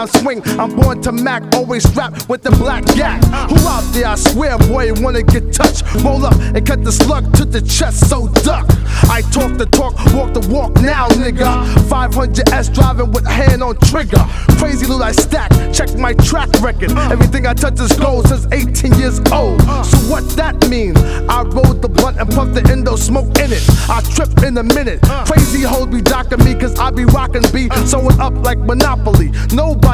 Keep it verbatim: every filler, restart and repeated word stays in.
sound swing. I'm born to Mac, always strapped with the black gat. Who out there? I swear, boy, wanna get touched. Roll up and cut the slug to the chest, so duck. I talk the talk, walk the walk now, nigga. five hundred S driving with hand on trigger. Crazy loot I stack, check my track record. Everything I touch is gold since eighteen years old. So what that mean? I rolled the blunt and puffed the endo, smoke in it. I trip in a minute. Crazy hoes be docking me cause I be rockin' B, sewing up like Monopoly. Nobody